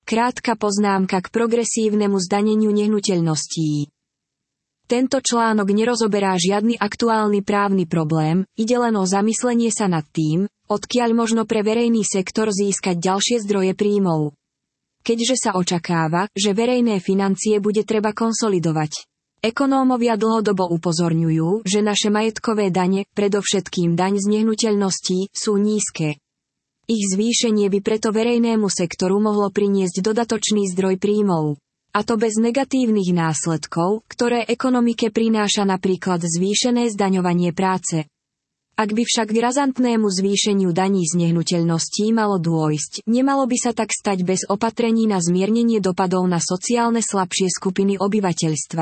Krátka poznámka k progresívnemu zdaneniu nehnuteľností. Tento článok nerozoberá žiadny aktuálny právny problém, ide len o zamyslenie sa nad tým, odkiaľ možno pre verejný sektor získať ďalšie zdroje príjmov. Keďže sa očakáva, že verejné financie bude treba konsolidovať. Ekonómovia dlhodobo upozorňujú, že naše majetkové dane, predovšetkým daň z nehnuteľností, sú nízke. Ich zvýšenie by preto verejnému sektoru mohlo priniesť dodatočný zdroj príjmov. A to bez negatívnych následkov, ktoré ekonomike prináša napríklad zvýšené zdaňovanie práce. Ak by však k razantnému zvýšeniu daní z nehnuteľností malo dôjsť, nemalo by sa tak stať bez opatrení na zmiernenie dopadov na sociálne slabšie skupiny obyvateľstva.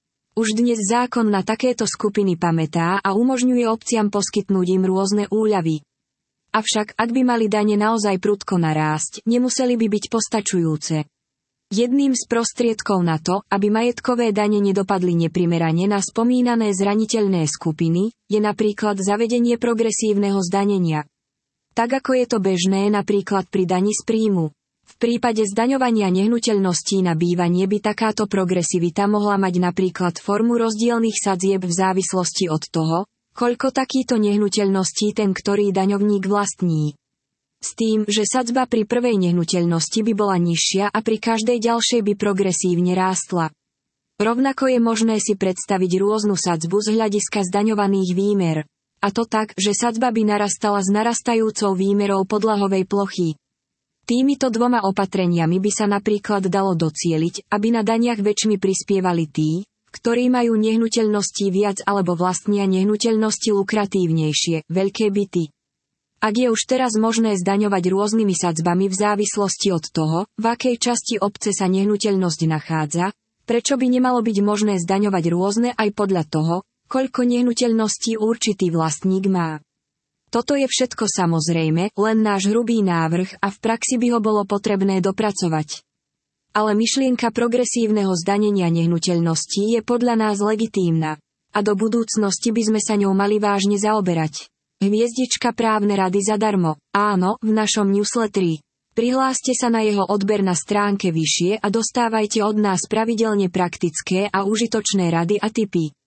Už dnes zákon na takéto skupiny pamätá a umožňuje obciam poskytnúť im rôzne úľavy. Avšak ak by mali dane naozaj prudko narásť, nemuseli by byť postačujúce. Jedným z prostriedkov na to, aby majetkové dane nedopadli neprimerane na spomínané zraniteľné skupiny, je napríklad zavedenie progresívneho zdanenia. Tak ako je to bežné napríklad pri dani z príjmu. V prípade zdaňovania nehnuteľností na bývanie by takáto progresivita mohla mať napríklad formu rozdielnych sadzieb v závislosti od toho, koľko takýto nehnuteľností ten ktorý daňovník vlastní. S tým, že sadzba pri prvej nehnuteľnosti by bola nižšia a pri každej ďalšej by progresívne rástla. Rovnako je možné si predstaviť rôznu sadzbu z hľadiska zdaňovaných výmer. A to tak, že sadzba by narastala s narastajúcou výmerou podlahovej plochy. Týmito dvoma opatreniami by sa napríklad dalo docieliť, aby na daniach väčšmi prispievali tí, ktorí majú nehnuteľnosti viac alebo vlastnia nehnuteľnosti lukratívnejšie, veľké byty. Ak je už teraz možné zdaňovať rôznymi sadzbami v závislosti od toho, v akej časti obce sa nehnuteľnosť nachádza, prečo by nemalo byť možné zdaňovať rôzne aj podľa toho, koľko nehnuteľností určitý vlastník má. Toto je všetko samozrejme, len náš hrubý návrh a v praxi by ho bolo potrebné dopracovať. Ale myšlienka progresívneho zdanenia nehnuteľností je podľa nás legitímna. A do budúcnosti by sme sa ňou mali vážne zaoberať. Hviezdička právne rady zadarmo. Áno, v našom newsletteri. Prihláste sa na jeho odber na stránke vyššie a dostávajte od nás pravidelne praktické a užitočné rady a tipy.